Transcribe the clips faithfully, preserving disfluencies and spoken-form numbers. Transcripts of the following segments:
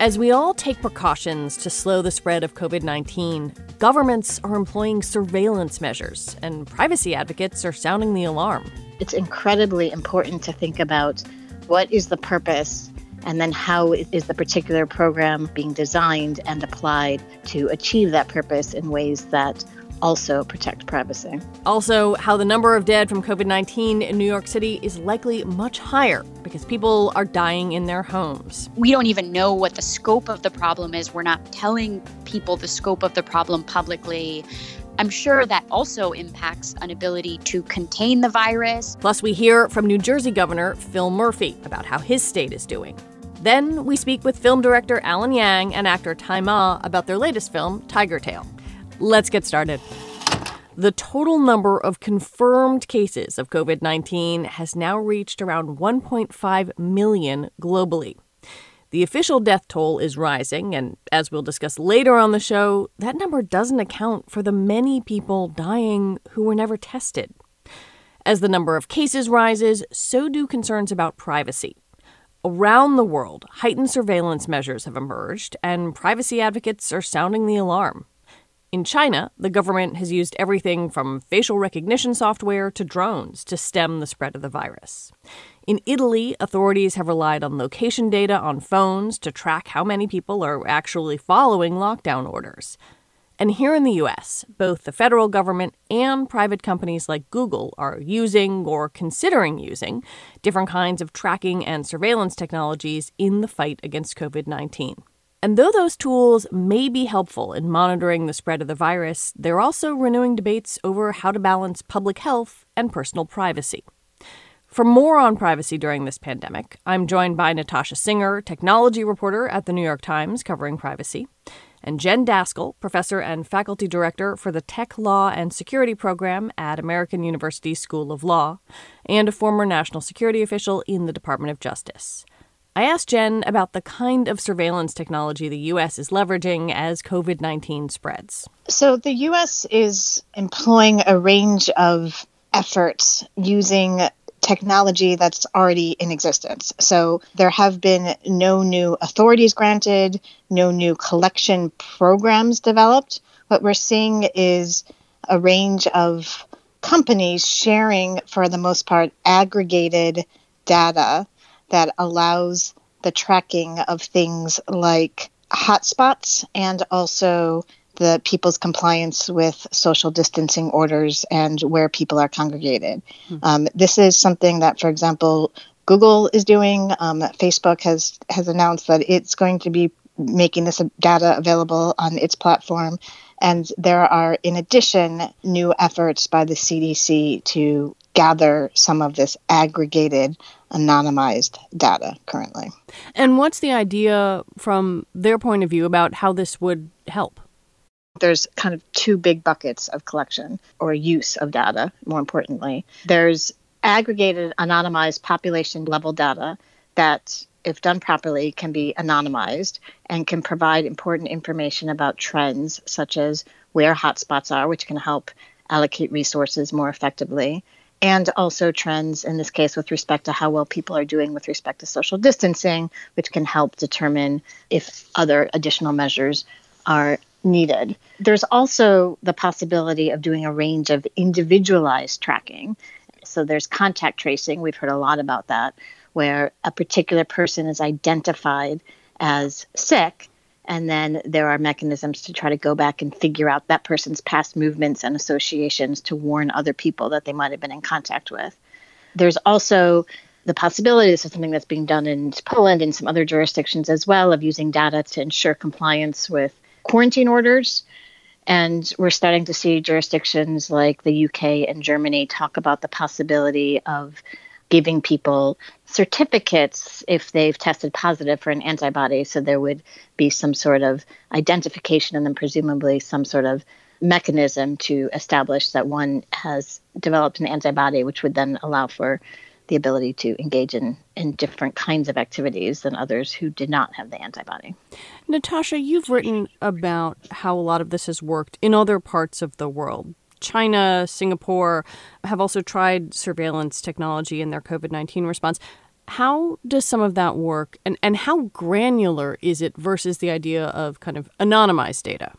As we all take precautions to slow the spread of covid nineteen, governments are employing surveillance measures, and privacy advocates are sounding the alarm. It's incredibly important to think about what is the purpose and then how is the particular program being designed and applied to achieve that purpose in ways that also protect privacy. Also, how the number of dead from covid nineteen in New York City is likely much higher because people are dying in their homes. We don't even know what the scope of the problem is. We're not telling people the scope of the problem publicly. I'm sure that also impacts an ability to contain the virus. Plus, we hear from New Jersey Governor Phil Murphy about how his state is doing. Then we speak with film director Alan Yang and actor Tai Ma about their latest film, Tiger Tail. Let's get started. The total number of confirmed cases of covid nineteen has now reached around one point five million globally. The official death toll is rising, and as we'll discuss later on the show, that number doesn't account for the many people dying who were never tested. As the number of cases rises, so do concerns about privacy. Around the world, heightened surveillance measures have emerged, and privacy advocates are sounding the alarm. In China, the government has used everything from facial recognition software to drones to stem the spread of the virus. In Italy, authorities have relied on location data on phones to track how many people are actually following lockdown orders. And here in the U S, both the federal government and private companies like Google are using or considering using different kinds of tracking and surveillance technologies in the fight against covid nineteen. And though those tools may be helpful in monitoring the spread of the virus, they're also renewing debates over how to balance public health and personal privacy. For more on privacy during this pandemic, I'm joined by Natasha Singer, technology reporter at The New York Times covering privacy, and Jen Daskal, professor and faculty director for the Tech Law and Security program at American University School of Law, and a former national security official in the Department of Justice. I asked Jen about the kind of surveillance technology the U S is leveraging as covid nineteen spreads. So the U S is employing a range of efforts using technology that's already in existence. So there have been no new authorities granted, no new collection programs developed. What we're seeing is a range of companies sharing, for the most part, aggregated data that allows the tracking of things like hotspots and also the people's compliance with social distancing orders and where people are congregated. Mm-hmm. Um, this is something that, for example, Google is doing. Um, Facebook has, has announced that it's going to be making this data available on its platform. And there are, in addition, new efforts by the C D C to gather some of this aggregated, anonymized data currently. And what's the idea from their point of view about how this would help? There's kind of two big buckets of collection or use of data, more importantly. There's aggregated, anonymized population-level data that, if done properly, can be anonymized and can provide important information about trends, such as where hotspots are, which can help allocate resources more effectively, and also trends, in this case, with respect to how well people are doing with respect to social distancing, which can help determine if other additional measures are needed. There's also the possibility of doing a range of individualized tracking. So there's contact tracing. We've heard a lot about that, where a particular person is identified as sick, and then there are mechanisms to try to go back and figure out that person's past movements and associations to warn other people that they might have been in contact with. There's also the possibility, this is something that's being done in Poland and some other jurisdictions as well, of using data to ensure compliance with quarantine orders. And we're starting to see jurisdictions like the U K and Germany talk about the possibility of giving people certificates if they've tested positive for an antibody. So there would be some sort of identification and then presumably some sort of mechanism to establish that one has developed an antibody, which would then allow for the ability to engage in, in different kinds of activities than others who did not have the antibody. Natasha, you've written about how a lot of this has worked in other parts of the world. China, Singapore have also tried surveillance technology in their covid nineteen response. How does some of that work, and, and how granular is it versus the idea of kind of anonymized data?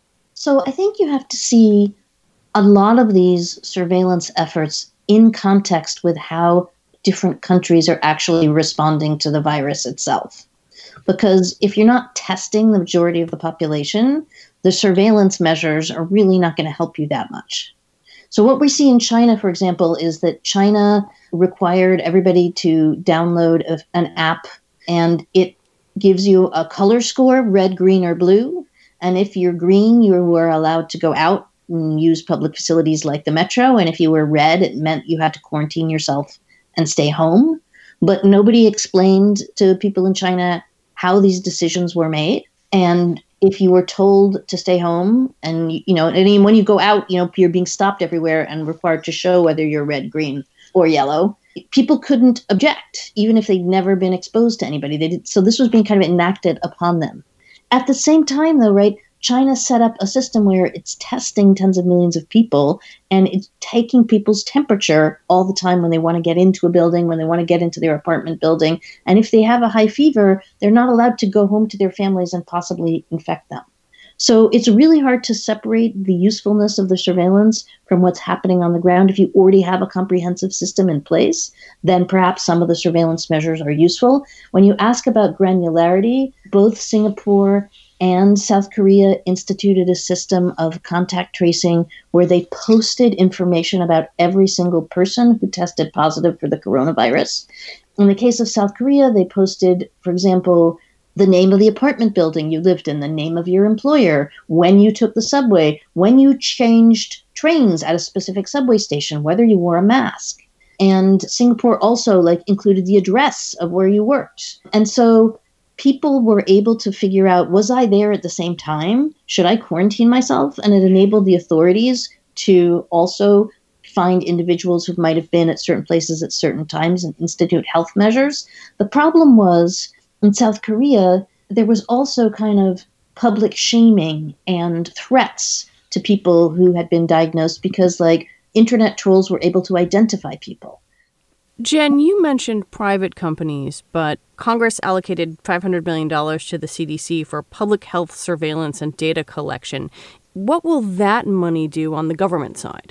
So I think you have to see a lot of these surveillance efforts in context with how different countries are actually responding to the virus itself. Because if you're not testing the majority of the population, the surveillance measures are really not going to help you that much. So what we see in China, for example, is that China required everybody to download a, an app, and it gives you a color score, red, green, or blue. And if you're green, you were allowed to go out and use public facilities like the metro. And if you were red, it meant you had to quarantine yourself and stay home. But nobody explained to people in China how these decisions were made. And if you were told to stay home and, you know, and when you go out, you know, you're being stopped everywhere and required to show whether you're red, green, or yellow, people couldn't object, even if they'd never been exposed to anybody. They did, so this was being kind of enacted upon them. At the same time, though, right, China set up a system where it's testing tens of millions of people, and it's taking people's temperature all the time when they want to get into a building, when they want to get into their apartment building. And if they have a high fever, they're not allowed to go home to their families and possibly infect them. So it's really hard to separate the usefulness of the surveillance from what's happening on the ground. If you already have a comprehensive system in place, then perhaps some of the surveillance measures are useful. When you ask about granularity, both Singapore and South Korea instituted a system of contact tracing where they posted information about every single person who tested positive for the coronavirus. In the case of South Korea, they posted, for example, the name of the apartment building you lived in, the name of your employer, when you took the subway, when you changed trains at a specific subway station, whether you wore a mask. And Singapore also like included the address of where you worked. And so people were able to figure out, was I there at the same time? Should I quarantine myself? And it enabled the authorities to also find individuals who might have been at certain places at certain times and institute health measures. The problem was, in South Korea, there was also kind of public shaming and threats to people who had been diagnosed because, like, internet trolls were able to identify people. Jen, you mentioned private companies, but Congress allocated five hundred million dollars to the C D C for public health surveillance and data collection. What will that money do on the government side?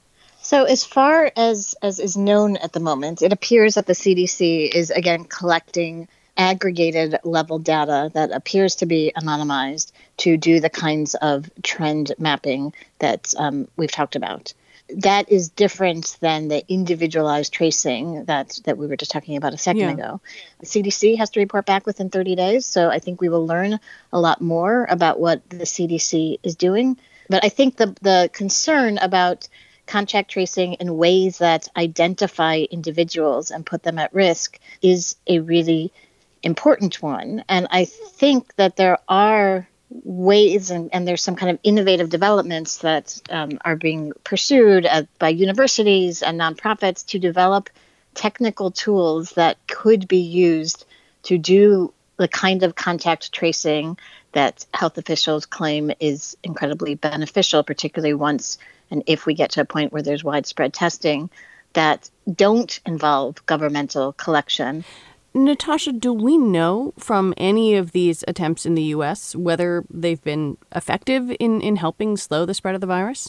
So as far as, as is known at the moment, it appears that the C D C is, again, collecting aggregated level data that appears to be anonymized to do the kinds of trend mapping that um, we've talked about. That is different than the individualized tracing that, that we were just talking about a second yeah. ago. The C D C has to report back within thirty days, so I think we will learn a lot more about what the C D C is doing. But I think the the concern about contact tracing in ways that identify individuals and put them at risk is a really important one. And I think that there are ways and, and there's some kind of innovative developments that um, are being pursued at, by universities and nonprofits to develop technical tools that could be used to do the kind of contact tracing that health officials claim is incredibly beneficial, particularly once and if we get to a point where there's widespread testing that don't involve governmental collection. Natasha, do we know from any of these attempts in the U S whether they've been effective in, in helping slow the spread of the virus?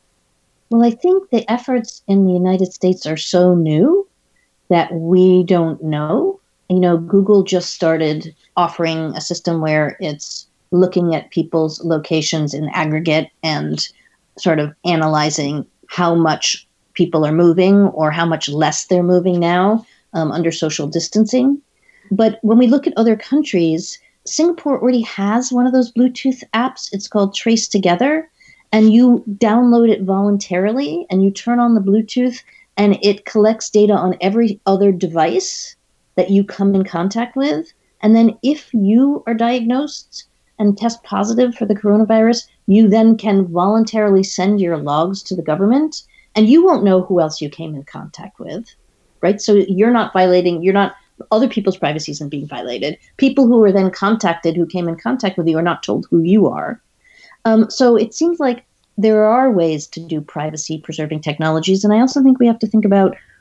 Well, I think the efforts in the United States are so new that we don't know. You know, Google just started offering a system where it's looking at people's locations in aggregate and sort of analyzing how much people are moving or how much less they're moving now um, under social distancing. But when we look at other countries, Singapore already has one of those Bluetooth apps. It's called Trace Together. And you download it voluntarily and you turn on the Bluetooth and it collects data on every other device that you come in contact with. And then if you are diagnosed and test positive for the coronavirus, you then can voluntarily send your logs to the government and you won't know who else you came in contact with, right? So you're not violating, you're not, other people's privacy isn't being violated. People who are then contacted, who came in contact with you, are not told who you are. Um, so it seems like there are ways to do privacy preserving technologies. And I also think we have to think about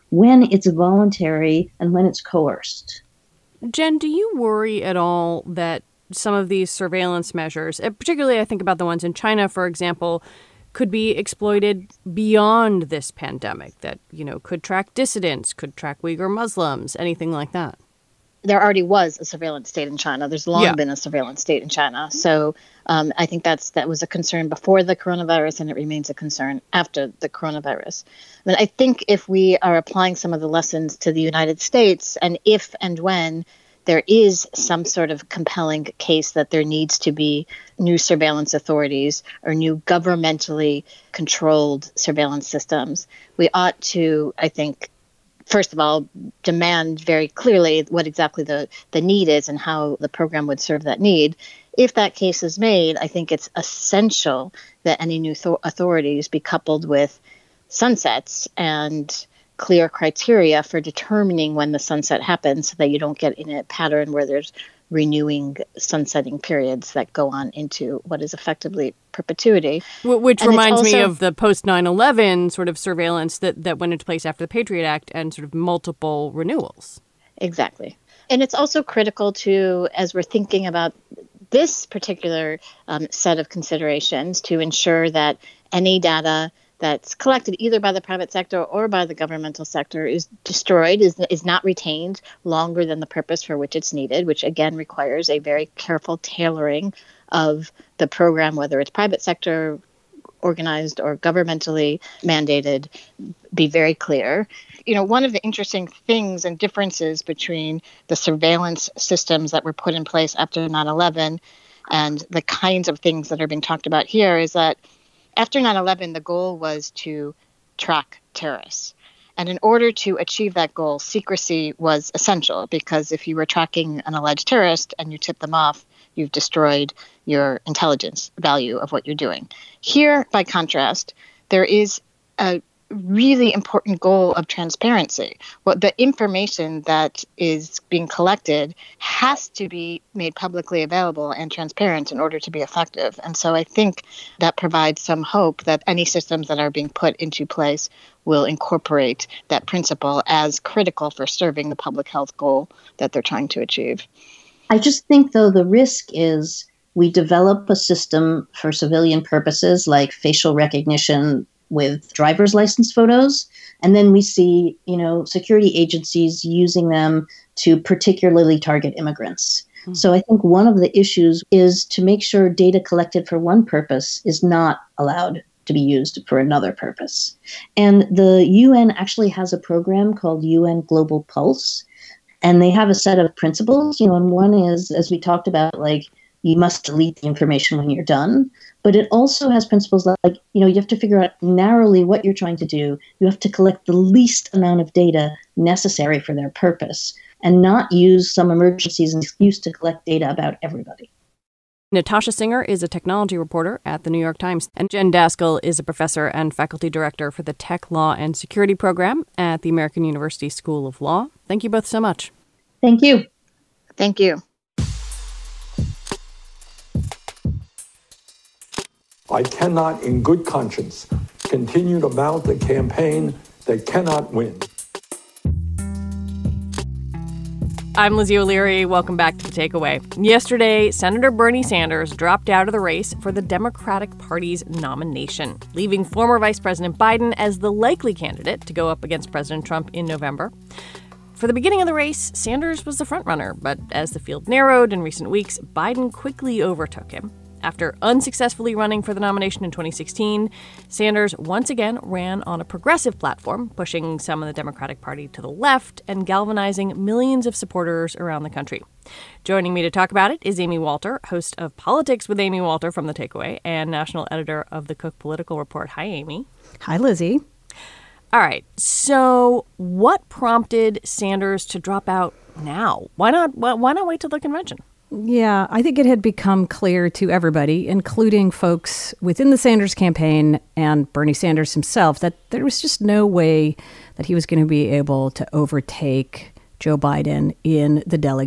when it's voluntary and when it's coerced. Jen, do you worry at all that some of these surveillance measures, particularly I think about the ones in China, for example, could be exploited beyond this pandemic, that, you know, could track dissidents, could track Uyghur Muslims, anything like that? There already was a surveillance state in China. There's long yeah. been a surveillance state in China. So um, I think that's that was a concern before the coronavirus, and it remains a concern after the coronavirus. I mean, I think if we are applying some of the lessons to the United States, and if and when there is some sort of compelling case that there needs to be new surveillance authorities or new governmentally controlled surveillance systems, we ought to, I think, first of all, demand very clearly what exactly the, the need is and how the program would serve that need. If that case is made, I think it's essential that any new th- authorities be coupled with sunsets and clear criteria for determining when the sunset happens so that you don't get in a pattern where there's renewing sunsetting periods that go on into what is effectively perpetuity. Which and reminds also, me of the post nine eleven sort of surveillance that, that went into place after the Patriot Act and sort of multiple renewals. Exactly. And it's also critical to, as we're thinking about this particular um, set of considerations, to ensure that any data that's collected either by the private sector or by the governmental sector is destroyed, is is not retained longer than the purpose for which it's needed, which again requires a very careful tailoring of the program, whether it's private sector organized or governmentally mandated, be very clear. You know, one of the interesting things and differences between the surveillance systems that were put in place after nine eleven and the kinds of things that are being talked about here is that after nine eleven, the goal was to track terrorists. And in order to achieve that goal, secrecy was essential, because if you were tracking an alleged terrorist and you tip them off, you've destroyed your intelligence value of what you're doing. Here, by contrast, there is a really important goal of transparency. What the information that is being collected has to be made publicly available and transparent in order to be effective. And so I think that provides some hope that any systems that are being put into place will incorporate that principle as critical for serving the public health goal that they're trying to achieve. I just think, though, the risk is we develop a system for civilian purposes like facial recognition with driver's license photos, and then we see, you know, security agencies using them to particularly target immigrants. Mm-hmm. So I think one of the issues is to make sure data collected for one purpose is not allowed to be used for another purpose. And the U N actually has a program called U N Global Pulse, and they have a set of principles, you know, and one is, as we talked about, like, you must delete the information when you're done. But it also has principles like, you know, you have to figure out narrowly what you're trying to do. You have to collect the least amount of data necessary for their purpose and not use some emergency as an excuse to collect data about everybody. Natasha Singer is a technology reporter at the New York Times, and Jen Daskal is a professor and faculty director for the Tech Law and Security program at the American University School of Law. Thank you both so much. Thank you. Thank you. I cannot, in good conscience, continue to mount a campaign that cannot win. I'm Lizzie O'Leary. Welcome back to The Takeaway. Yesterday, Senator Bernie Sanders dropped out of the race for the Democratic Party's nomination, leaving former Vice President Biden as the likely candidate to go up against President Trump in November. For the beginning of the race, Sanders was the frontrunner, but as the field narrowed in recent weeks, Biden quickly overtook him. After unsuccessfully running for the nomination in twenty sixteen, Sanders once again ran on a progressive platform, pushing some of the Democratic Party to the left and galvanizing millions of supporters around the country. Joining me to talk about it is Amy Walter, host of Politics with Amy Walter from The Takeaway and national editor of the Cook Political Report. Hi, Amy. Hi, Lizzie. All right. So what prompted Sanders to drop out now? Why not, why not wait till the convention? Yeah, I think it had become clear to everybody, including folks within the Sanders campaign and Bernie Sanders himself, that there was just no way that he was going to be able to overtake Joe Biden in the delegate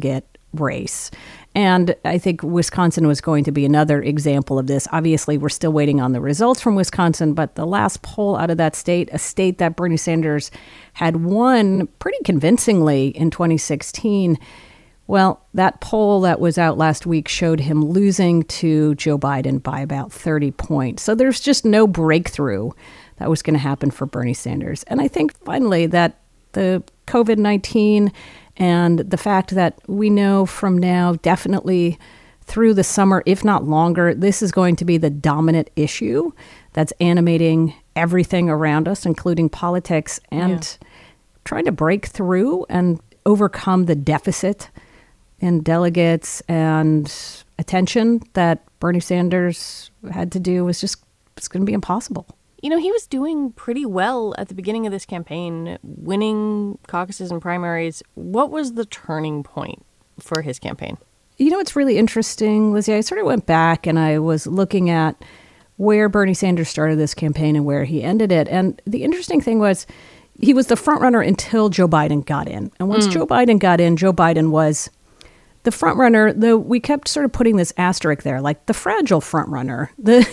race. And I think Wisconsin was going to be another example of this. Obviously, we're still waiting on the results from Wisconsin, but the last poll out of that state, a state that Bernie Sanders had won pretty convincingly in twenty sixteen, well, that poll that was out last week showed him losing to Joe Biden by about thirty points. So there's just no breakthrough that was going to happen for Bernie Sanders. And I think finally that the COVID nineteen and the fact that we know from now definitely through the summer, if not longer, this is going to be the dominant issue that's animating everything around us, including politics, and yeah. trying to break through and overcome the deficit in delegates and attention that Bernie Sanders had to do was just it's going to be impossible. You know, he was doing pretty well at the beginning of this campaign, winning caucuses and primaries. What was the turning point for his campaign? You know, it's really interesting, Lizzie. I sort of went back and I was looking at where Bernie Sanders started this campaign and where he ended it. And the interesting thing was he was the front runner until Joe Biden got in. And once mm. Joe Biden got in, Joe Biden was the front runner, though we kept sort of putting this asterisk there, like the fragile front runner, the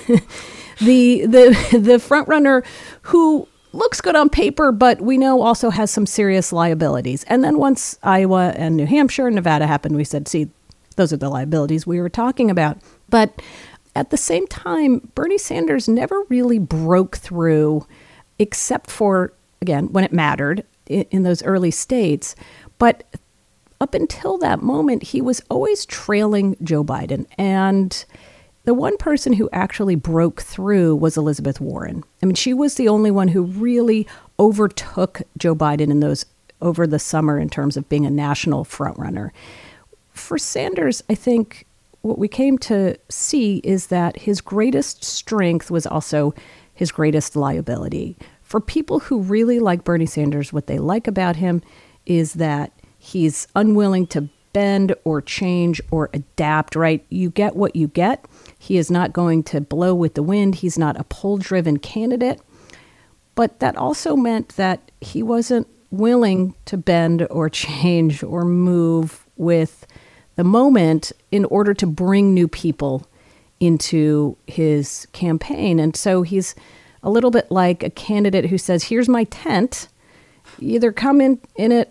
the the the front runner who looks good on paper, but we know also has some serious liabilities. And then once Iowa and New Hampshire and Nevada happened, we said, see, those are the liabilities we were talking about. But at the same time, Bernie Sanders never really broke through, except for, again, when it mattered in, in those early states. But up until that moment, he was always trailing Joe Biden. And the one person who actually broke through was Elizabeth Warren. I mean, she was the only one who really overtook Joe Biden in those over the summer in terms of being a national frontrunner. For Sanders, I think what we came to see is that his greatest strength was also his greatest liability. For people who really like Bernie Sanders, what they like about him is that he's unwilling to bend or change or adapt, right? You get what you get. He is not going to blow with the wind. He's not a poll-driven candidate. But that also meant that he wasn't willing to bend or change or move with the moment in order to bring new people into his campaign. And so he's a little bit like a candidate who says, here's my tent. You either come in, in it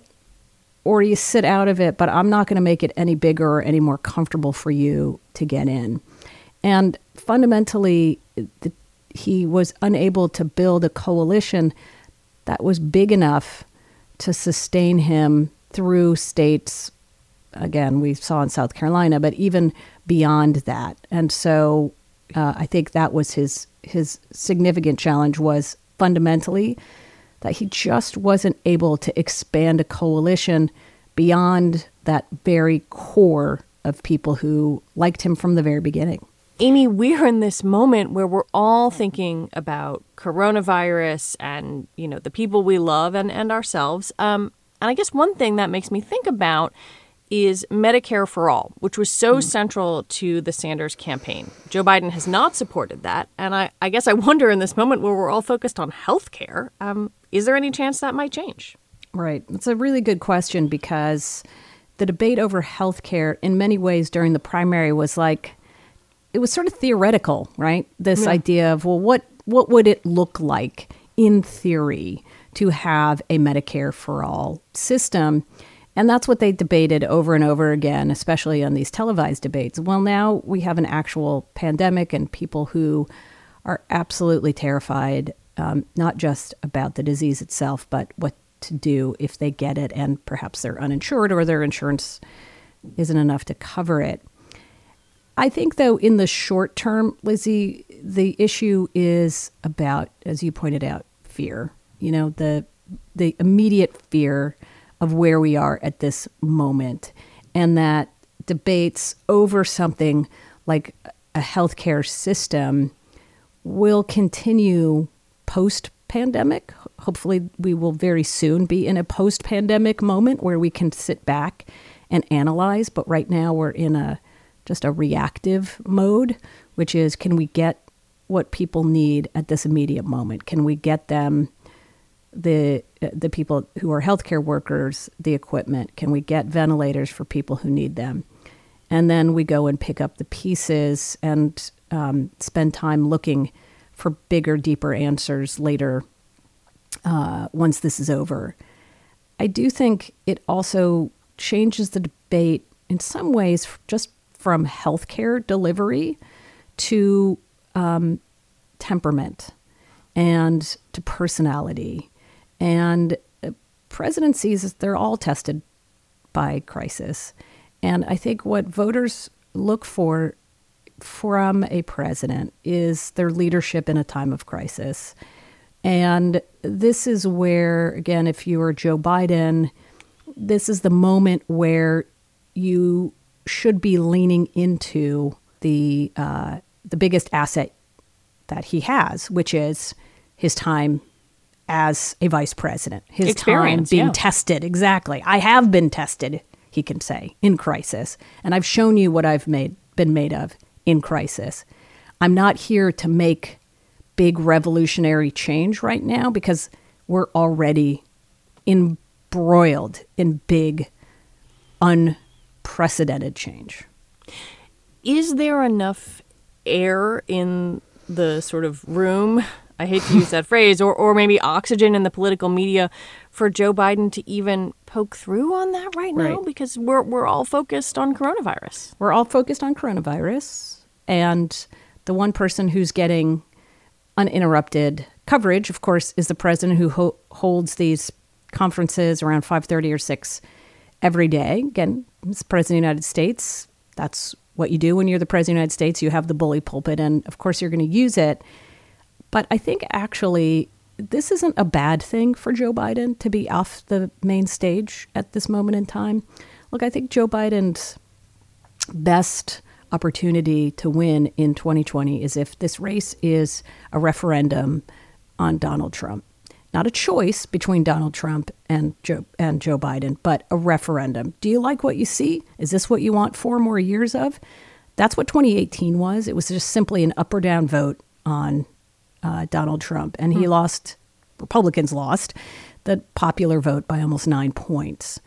or you sit out of it, but I'm not going to make it any bigger or any more comfortable for you to get in. And fundamentally, the, he was unable to build a coalition that was big enough to sustain him through states, again, we saw in South Carolina, but even beyond that. And so uh, I think that was his his significant challenge, was fundamentally that he just wasn't able to expand a coalition beyond that very core of people who liked him from the very beginning. Amy, we're in this moment where we're all thinking about coronavirus and, you know, the people we love and, and ourselves. Um, and I guess one thing that makes me think about is Medicare for All, which was so mm. central to the Sanders campaign. Joe Biden has not supported that. And I, I guess I wonder in this moment where we're all focused on health care, um, is there any chance that might change? Right. It's a really good question, because the debate over health care in many ways during the primary was like, it was sort of theoretical, right? This yeah. idea of, well, what what would it look like in theory to have a Medicare for All system? And that's what they debated over and over again, especially on these televised debates. Well, now we have an actual pandemic and people who are absolutely terrified, um, not just about the disease itself, but what to do if they get it and perhaps they're uninsured or their insurance isn't enough to cover it. I think, though, in the short term, Lizzie, the issue is about, as you pointed out, fear. You know, the the immediate fear of where we are at this moment, and that debates over something like a healthcare system will continue post-pandemic. Hopefully, we will very soon be in a post-pandemic moment where we can sit back and analyze. But right now, we're in a just a reactive mode, which is, can we get what people need at this immediate moment? Can we get them the the people who are healthcare workers the equipment? Can we get ventilators for people who need them? And then we go and pick up the pieces and um, spend time looking for bigger, deeper answers later uh, once this is over. I do think it also changes the debate in some ways just from healthcare delivery to um, temperament and to personality. And presidencies, they're all tested by crisis. And I think what voters look for from a president is their leadership in a time of crisis. And this is where, again, if you are Joe Biden, this is the moment where you should be leaning into the uh, the biggest asset that he has, which is his time as a vice president, his time being yeah. tested. Exactly. I have been tested, he can say, in crisis. And I've shown you what I've made been made of in crisis. I'm not here to make big revolutionary change right now because we're already embroiled in big, unprecedented change. Is there enough air in the sort of room, I hate to use that phrase, or, or maybe oxygen in the political media for Joe Biden to even poke through on that right now? Right. Because we're we're all focused on coronavirus. We're all focused on coronavirus. And the one person who's getting uninterrupted coverage, of course, is the president who ho- holds these conferences around five thirty or six every day. Again, he's the president of the United States. That's what you do when you're the president of the United States. You have the bully pulpit, and of course you're going to use it. But I think actually this isn't a bad thing for Joe Biden to be off the main stage at this moment in time. Look, I think Joe Biden's best opportunity to win in twenty twenty is if this race is a referendum on Donald Trump. Not a choice between Donald Trump and Joe and Joe Biden, but a referendum. Do you like what you see? Is this what you want four more years of? That's what twenty eighteen was. It was just simply an up or down vote on uh, Donald Trump. And he mm. lost, Republicans lost the popular vote by almost nine points.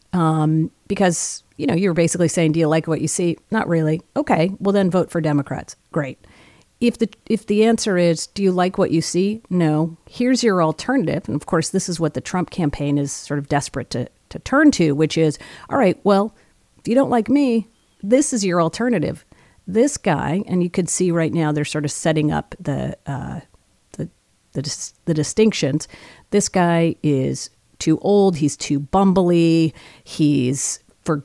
Um, because, you know, you're basically saying, do you like what you see? Not really. Okay, well then vote for Democrats. Great. If the if the answer is, do you like what you see? No. Here's your alternative. And of course, this is what the Trump campaign is sort of desperate to, to turn to, which is, all right, well, if you don't like me, this is your alternative. This guy, and you could see right now they're sort of setting up the uh, the the, dis- the distinctions. This guy is too old. He's too bumbly. He's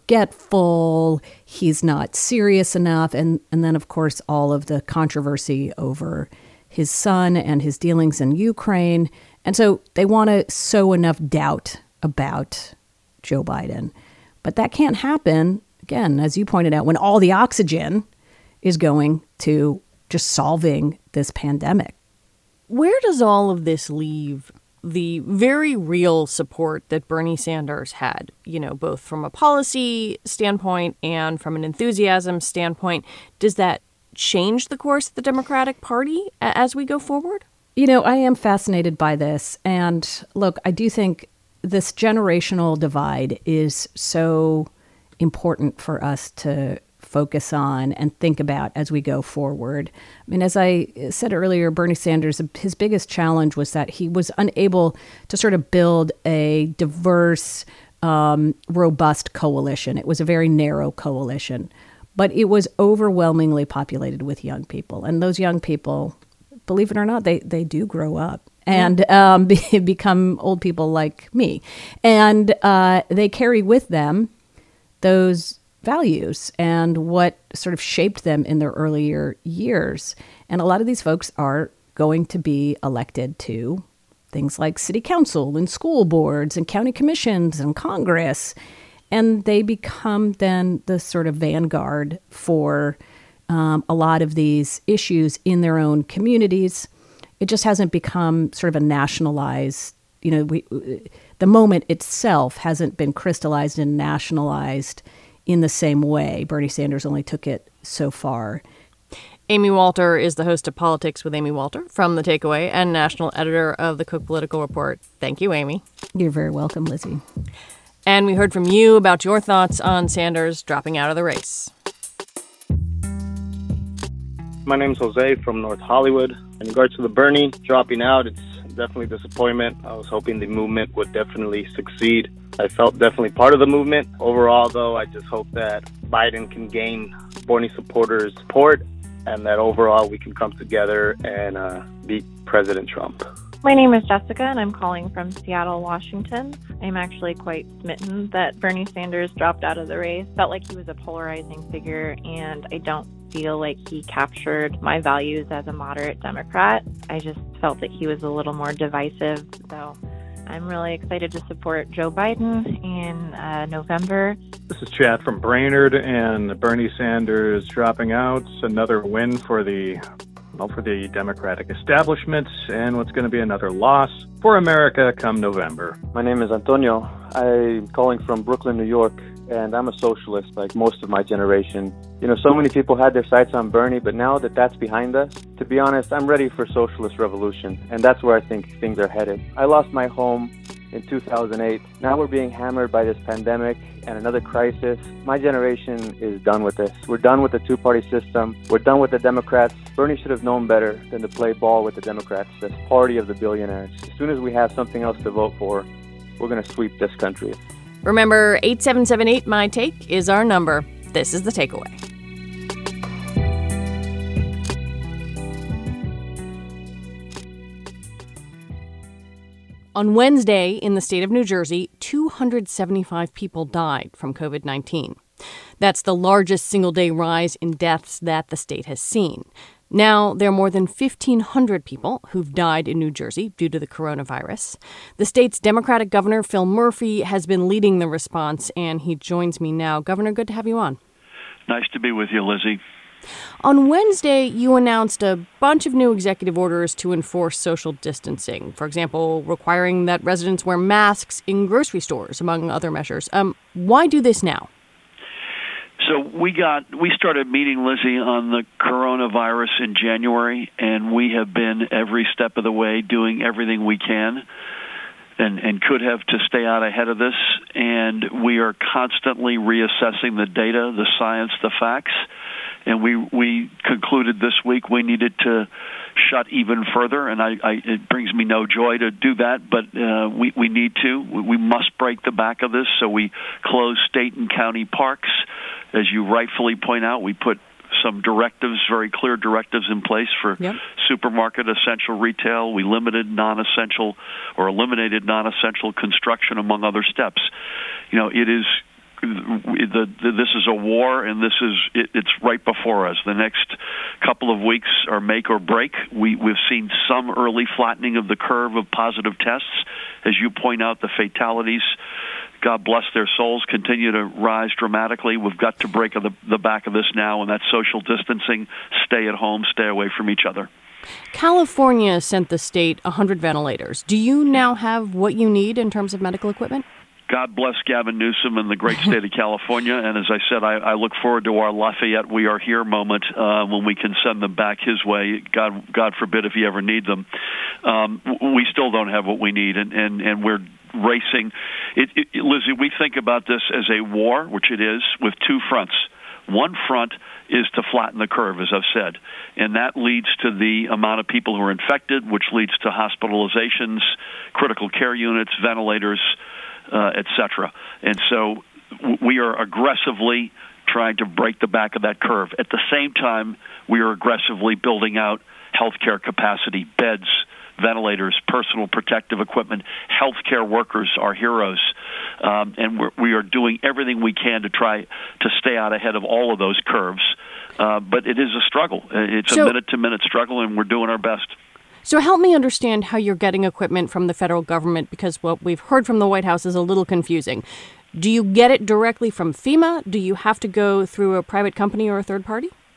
forgetful. He's not serious enough. And, and then, of course, all of the controversy over his son and his dealings in Ukraine. And so they want to sow enough doubt about Joe Biden. But that can't happen, again, as you pointed out, when all the oxygen is going to just solving this pandemic. Where does all of this leave the very real support that Bernie Sanders had, you know, both from a policy standpoint and from an enthusiasm standpoint? Does that change the course of the Democratic Party as we go forward? You know, I am fascinated by this. And look, I do think this generational divide is so important for us to focus on and think about as we go forward. I mean, as I said earlier, Bernie Sanders, his biggest challenge was that he was unable to sort of build a diverse, um, robust coalition. It was a very narrow coalition, but it was overwhelmingly populated with young people. And those young people, believe it or not, they, they do grow up and um, be, become old people like me. And uh, they carry with them those values and what sort of shaped them in their earlier years. And a lot of these folks are going to be elected to things like city council and school boards and county commissions and Congress. And they become then the sort of vanguard for um, a lot of these issues in their own communities. It just hasn't become sort of a nationalized, you know, we, the moment itself hasn't been crystallized and nationalized in the same way. Bernie Sanders only took it so far. Amy Walter is the host of Politics with Amy Walter from The Takeaway and national editor of the Cook Political Report. Thank you, Amy. You're very welcome, Lizzie. And we heard from you about your thoughts on Sanders dropping out of the race. My name's Jose from North Hollywood. In regards to the Bernie dropping out, it's definitely a disappointment. I was hoping the movement would definitely succeed. I felt definitely part of the movement. Overall, though, I just hope that Biden can gain Bernie supporters' support and that overall we can come together and uh, beat President Trump. My name is Jessica, and I'm calling from Seattle, Washington. I'm actually quite smitten that Bernie Sanders dropped out of the race. Felt like he was a polarizing figure, and I don't feel like he captured my values as a moderate Democrat. I just felt that he was a little more divisive. So I'm really excited to support Joe Biden in uh, November. This is Chad from Brainerd, and Bernie Sanders dropping out. Another win for the well, for the Democratic establishment, and what's going to be another loss for America come November. My name is Antonio. I'm calling from Brooklyn, New York, and I'm a socialist like most of my generation. You know, so many people had their sights on Bernie, but now that that's behind us, to be honest, I'm ready for socialist revolution, and that's where I think things are headed. I lost my home in two thousand eight. Now we're being hammered by this pandemic and another crisis. My generation is done with this. We're done with the two-party system. We're done with the Democrats. Bernie should have known better than to play ball with the Democrats, this party of the billionaires. As soon as we have something else to vote for, we're going to sweep this country. Remember, eight seven seven eight, M Y T A K E is our number. This is The Takeaway. On Wednesday, in the state of New Jersey, two hundred seventy-five people died from covid nineteen. That's the largest single-day rise in deaths that the state has seen. Now, there are more than fifteen hundred people who've died in New Jersey due to the coronavirus. The state's Democratic governor, Phil Murphy, has been leading the response, and he joins me now. Governor, good to have you on. Nice to be with you, Lizzie. On Wednesday, you announced a bunch of new executive orders to enforce social distancing. For example, requiring that residents wear masks in grocery stores, among other measures. Um, why do this now? So we got we started meeting, Lizzie, on the coronavirus in January, and we have been every step of the way doing everything we can and, and could have to stay out ahead of this. And we are constantly reassessing the data, the science, the facts. And we we concluded this week we needed to shut even further, and I, I, it brings me no joy to do that, but uh, we, we need to. We must break the back of this, so we close state and county parks. As you rightfully point out, we put some directives, very clear directives in place for yep. supermarket essential retail. We limited non-essential or eliminated non-essential construction, among other steps. You know, it is... The, the, this is a war, and this is it, it's right before us. The next couple of weeks are make or break. We, we've seen some early flattening of the curve of positive tests. As you point out, the fatalities, God bless their souls, continue to rise dramatically. We've got to break the, the back of this now, and that's social distancing, stay at home, stay away from each other. California sent the state one hundred ventilators. Do you now have what you need in terms of medical equipment? God bless Gavin Newsom and the great state of California. And as I said, I, I look forward to our Lafayette We Are Here moment uh, when we can send them back his way. God, God forbid if he ever need them. Um, we still don't have what we need, and, and, and we're racing. It, it, Lizzie, we think about this as a war, which it is, with two fronts. One front is to flatten the curve, as I've said, and that leads to the amount of people who are infected, which leads to hospitalizations, critical care units, ventilators, Uh, et cetera. And so we are aggressively trying to break the back of that curve. At the same time, we are aggressively building out healthcare capacity, beds, ventilators, personal protective equipment. Healthcare workers are heroes, um, and we're, we are doing everything we can to try to stay out ahead of all of those curves. Uh, but it is a struggle. It's so, a minute-to-minute struggle, and we're doing our best. So help me understand how you're getting equipment from the federal government, because what we've heard from the White House is a little confusing. Do you get it directly from FEMA? Do you have to go through a private company or a third party?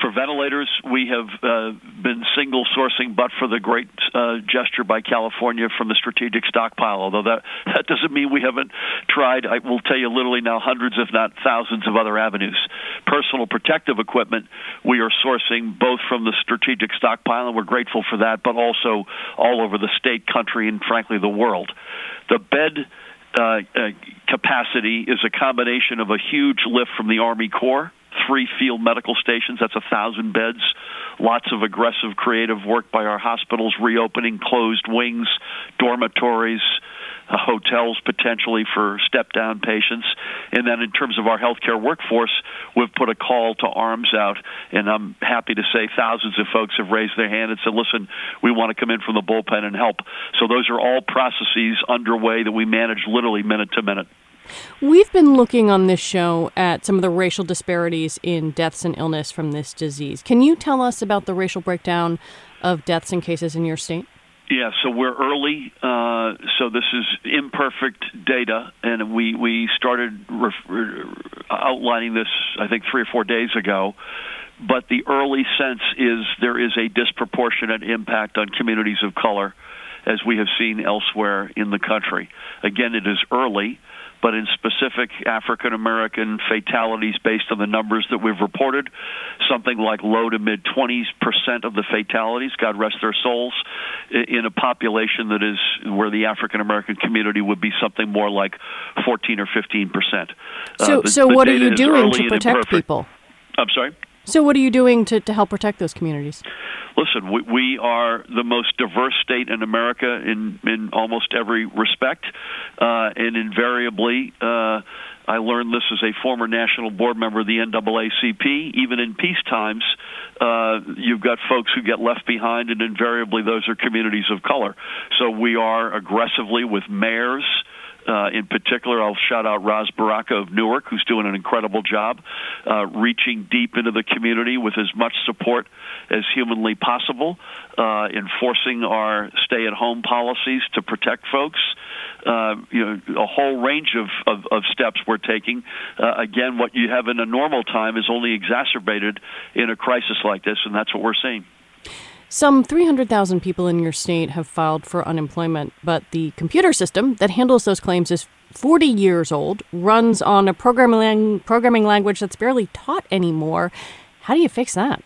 For ventilators, we have uh, been single sourcing, but for the great uh, gesture by California from the strategic stockpile. Although that, that doesn't mean we haven't tried. I will tell you literally now hundreds, if not thousands, of other avenues. Personal protective equipment, we are sourcing both from the strategic stockpile, and we're grateful for that, but also all over the state, country, and frankly the world. The bed uh, uh, capacity is a combination of a huge lift from the Army Corps, three field medical stations, that's a thousand beds, lots of aggressive creative work by our hospitals, reopening closed wings, dormitories, uh, hotels potentially for step-down patients. And then in terms of our healthcare workforce, we've put a call to arms out, and I'm happy to say thousands of folks have raised their hand and said, listen, we want to come in from the bullpen and help. So those are all processes underway that we manage literally minute to minute. We've been looking on this show at some of the racial disparities in deaths and illness from this disease. Can you tell us about the racial breakdown of deaths and cases in your state? Yeah, so we're early. Uh, so this is imperfect data, and we, we started ref- outlining this, I think, three or four days ago. But the early sense is there is a disproportionate impact on communities of color, as we have seen elsewhere in the country. Again, it is early, but in specific African-American fatalities based on the numbers that we've reported, something like low to mid-twenties percent of the fatalities, God rest their souls, in a population that is where the African-American community would be something more like fourteen or fifteen percent. So, uh, the, so the what are you doing to protect imperfect. people? I'm sorry? So what are you doing to, to help protect those communities? Listen, we, we are the most diverse state in America in, in almost every respect, uh, and invariably, uh, I learned this as a former national board member of the N double A C P. Even in peace times, uh, you've got folks who get left behind, and invariably those are communities of color. So we are aggressively with mayors. Uh, in particular, I'll shout out Ras Baraka of Newark, who's doing an incredible job, uh, reaching deep into the community with as much support as humanly possible, uh, enforcing our stay-at-home policies to protect folks. Uh, you know, a whole range of, of, of steps we're taking. Uh, again, what you have in a normal time is only exacerbated in a crisis like this, and that's what we're seeing. Some three hundred thousand people in your state have filed for unemployment, but the computer system that handles those claims is forty years old, runs on a programming programming language that's barely taught anymore. How do you fix that?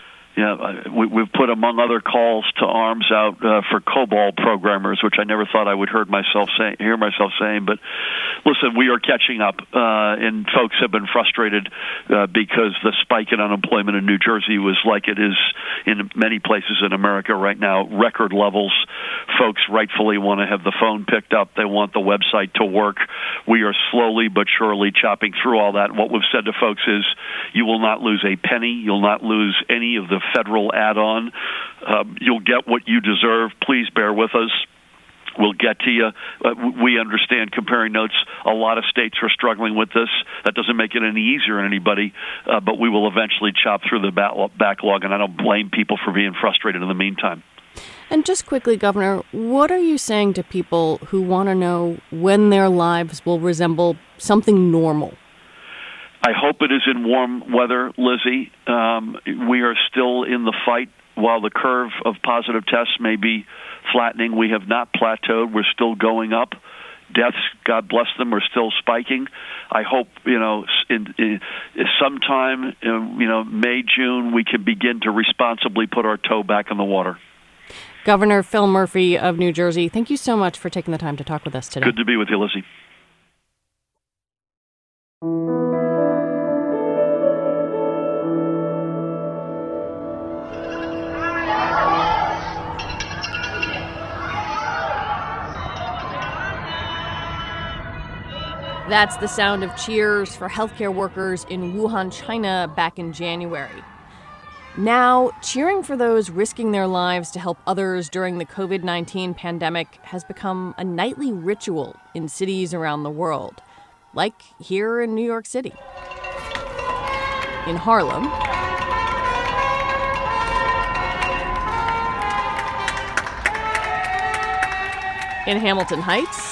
Yeah, we, we've put, among other calls to arms out uh, for COBOL programmers, which I never thought I would heard myself say, hear myself saying. But listen, we are catching up, uh, and folks have been frustrated uh, because the spike in unemployment in New Jersey was like it is in many places in America right now, record levels. Folks rightfully want to have the phone picked up. They want the website to work. We are slowly but surely chopping through all that. What we've said to folks is you will not lose a penny. You'll not lose any of the federal add-on. Um, you'll get what you deserve. Please bear with us. We'll get to you. Uh, we understand, comparing notes, a lot of states are struggling with this. That doesn't make it any easier on anybody, uh, but we will eventually chop through the backlog, and I don't blame people for being frustrated in the meantime. And just quickly, Governor, what are you saying to people who want to know when their lives will resemble something normal? I hope it is in warm weather, Lizzie. Um, we are still in the fight. While the curve of positive tests may be flattening, we have not plateaued. We're still going up. Deaths, God bless them, are still spiking. I hope, you know, in, in sometime, in, you know, May, June, we can begin to responsibly put our toe back in the water. Governor Phil Murphy of New Jersey, thank you so much for taking the time to talk with us today. Good to be with you, Lizzie. That's the sound of cheers for healthcare workers in Wuhan, China back in January. Now, cheering for those risking their lives to help others during the covid nineteen pandemic has become a nightly ritual in cities around the world, like here in New York City. In Harlem, in Hamilton Heights,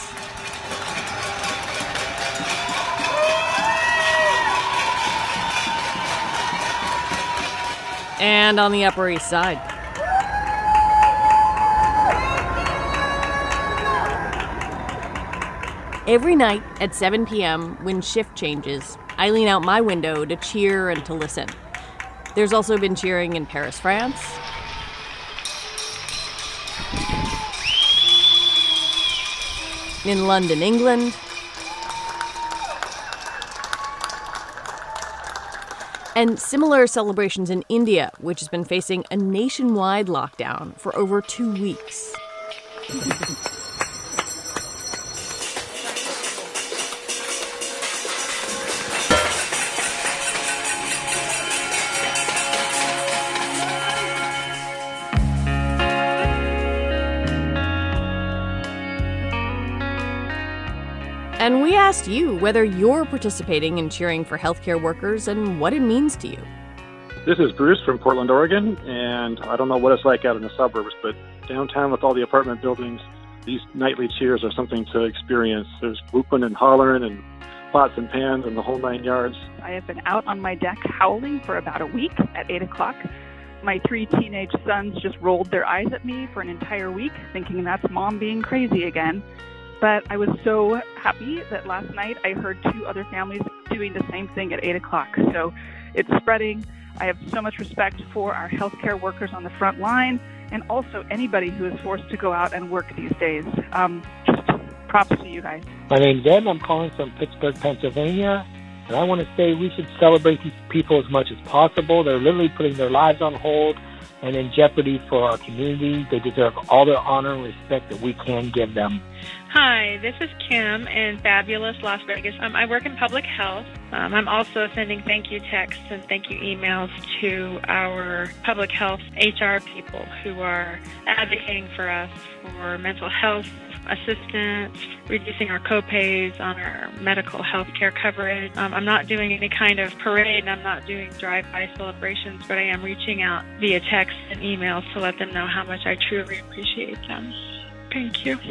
And on the Upper East Side. Every night at seven p.m., when shift changes, I lean out my window to cheer and to listen. There's also been cheering in Paris, France, in London, England, and similar celebrations in India, which has been facing a nationwide lockdown for over two weeks. And we asked you whether you're participating in cheering for healthcare workers and what it means to you. This is Bruce from Portland, Oregon, and I don't know what it's like out in the suburbs, but downtown with all the apartment buildings, these nightly cheers are something to experience. There's whooping and hollering and pots and pans and the whole nine yards. I have been out on my deck howling for about a week at eight o'clock. My three teenage sons just rolled their eyes at me for an entire week, thinking that's mom being crazy again. But I was so happy that last night I heard two other families doing the same thing at eight o'clock. So it's spreading. I have so much respect for our healthcare workers on the front line and also anybody who is forced to go out and work these days. Um, just props to you guys. My name's Ed. I'm calling from Pittsburgh, Pennsylvania. And I want to say we should celebrate these people as much as possible. They're literally putting their lives on hold and in jeopardy for our community. They deserve all the honor and respect that we can give them. Hi, this is Kim in fabulous Las Vegas. Um, I work in public health. Um, I'm also sending thank you texts and thank you emails to our public health H R people who are advocating for us for mental health assistance, reducing our copays on our medical health care coverage. Um, I'm not doing any kind of parade and I'm not doing drive-by celebrations, but I am reaching out via text and emails to let them know how much I truly appreciate them. Thank you.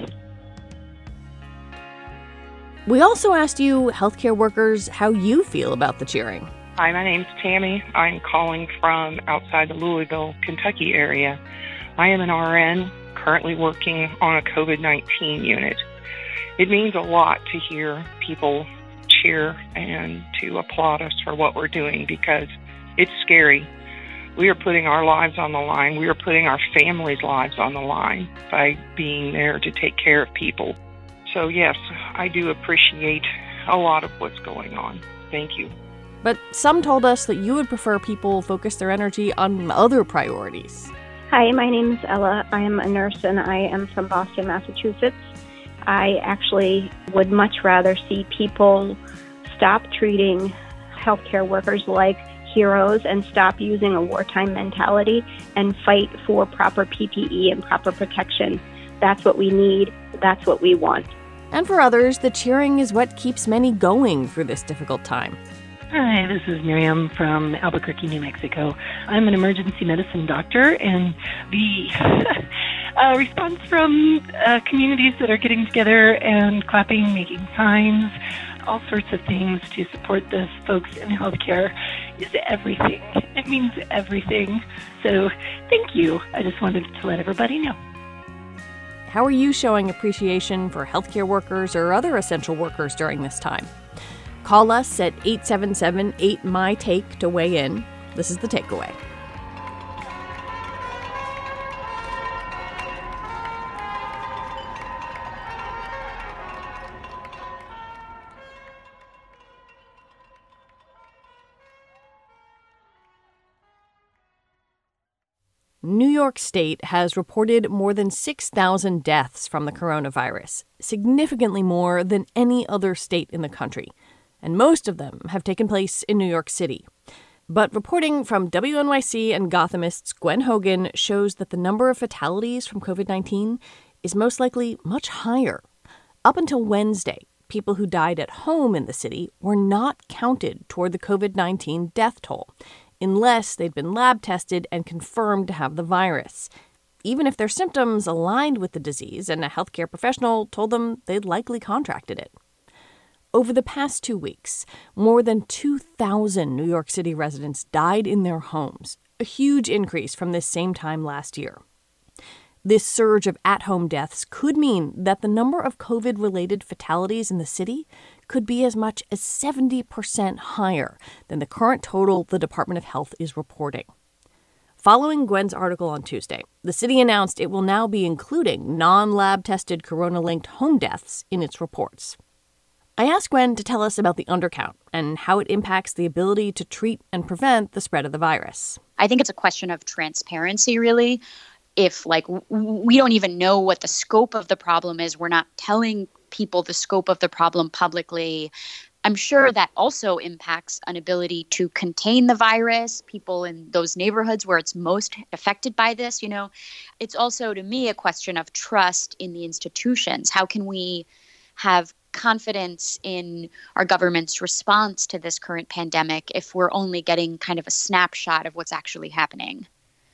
We also asked you, healthcare workers, how you feel about the cheering. Hi, my name's Tammy. I'm calling from outside the Louisville, Kentucky area. I am an R N, currently working on a COVID nineteen unit. It means a lot to hear people cheer and to applaud us for what we're doing because it's scary. We are putting our lives on the line. We are putting our families' lives on the line by being there to take care of people. So yes, I do appreciate a lot of what's going on. Thank you. But some told us that you would prefer people focus their energy on other priorities. Hi, my name is Ella. I am a nurse and I am from Boston, Massachusetts. I actually would much rather see people stop treating healthcare workers like heroes and stop using a wartime mentality and fight for proper P P E and proper protection. That's what we need. That's what we want. And for others, the cheering is what keeps many going through this difficult time. Hi, this is Miriam from Albuquerque, New Mexico. I'm an emergency medicine doctor, and the uh, response from uh, communities that are getting together and clapping, making signs, all sorts of things to support the folks in healthcare is everything. It means everything. So thank you. I just wanted to let everybody know. How are you showing appreciation for healthcare workers or other essential workers during this time? Call us at eight seven seven, eight, M Y, T A K E to weigh in. This is The Takeaway. New York State has reported more than six thousand deaths from the coronavirus, significantly more than any other state in the country. And most of them have taken place in New York City. But reporting from W N Y C and Gothamist's Gwen Hogan shows that the number of fatalities from COVID nineteen is most likely much higher. Up until Wednesday, people who died at home in the city were not counted toward the COVID nineteen death toll, unless they'd been lab tested and confirmed to have the virus, even if their symptoms aligned with the disease and a healthcare professional told them they'd likely contracted it. Over the past two weeks, more than two thousand New York City residents died in their homes, a huge increase from this same time last year. This surge of at-home deaths could mean that the number of COVID-related fatalities in the city could be as much as seventy percent higher than the current total the Department of Health is reporting. Following Gwen's article on Tuesday, the city announced it will now be including non-lab tested corona-linked home deaths in its reports. I asked Gwen to tell us about the undercount and how it impacts the ability to treat and prevent the spread of the virus. I think it's a question of transparency, really. If, like, we don't even know what the scope of the problem is, we're not telling people the scope of the problem publicly. I'm sure that also impacts an ability to contain the virus, people in those neighborhoods where it's most affected by this. You know, it's also, to me, a question of trust in the institutions. How can we have confidence in our government's response to this current pandemic if we're only getting kind of a snapshot of what's actually happening?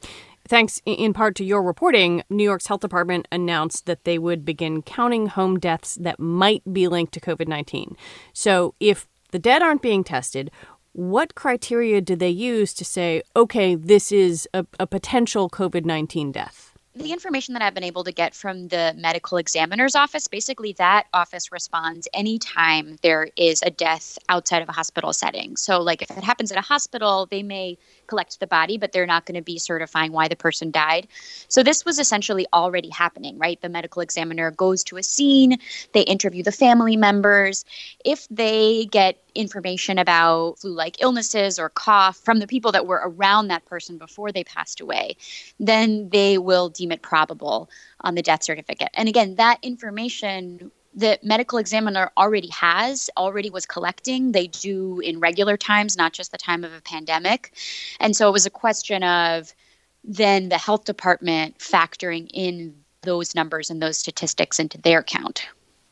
Thanks in part to your reporting, New York's health department announced that they would begin counting home deaths that might be linked to COVID nineteen. So if the dead aren't being tested, what criteria do they use to say, OK, this is a, a potential COVID nineteen death? The information that I've been able to get from the medical examiner's office, basically that office responds anytime there is a death outside of a hospital setting. So like if it happens at a hospital, they may collect the body, but they're not going to be certifying why the person died. So this was essentially already happening, right? The medical examiner goes to a scene, they interview the family members. If they get information about flu-like illnesses or cough from the people that were around that person before they passed away, then they will deem it probable on the death certificate. And again, that information the medical examiner already has, already was collecting. They do in regular times, not just the time of a pandemic. And so it was a question of then the health department factoring in those numbers and those statistics into their count.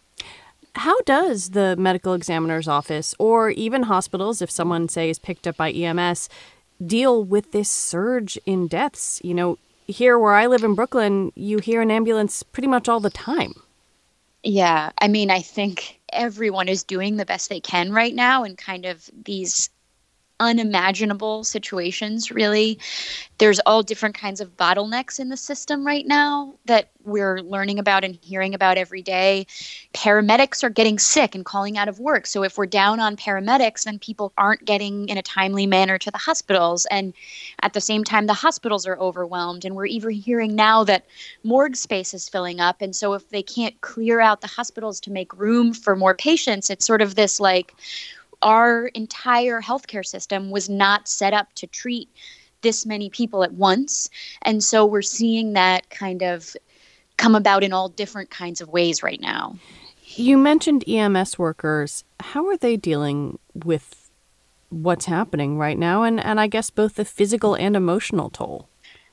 How does the medical examiner's office or even hospitals, if someone, say, is picked up by E M S, deal with this surge in deaths? You know, here where I live in Brooklyn, you hear an ambulance pretty much all the time. Yeah, I mean, I think everyone is doing the best they can right now in kind of these unimaginable situations, really. There's all different kinds of bottlenecks in the system right now that we're learning about and hearing about every day. Paramedics are getting sick and calling out of work. So if we're down on paramedics, then people aren't getting in a timely manner to the hospitals. And at the same time, the hospitals are overwhelmed. And we're even hearing now that morgue space is filling up. And so if they can't clear out the hospitals to make room for more patients, it's sort of this like, our entire healthcare system was not set up to treat this many people at once. And so we're seeing that kind of come about in all different kinds of ways right now. You mentioned E M S workers. How are they dealing with what's happening right now? And, and I guess both the physical and emotional toll.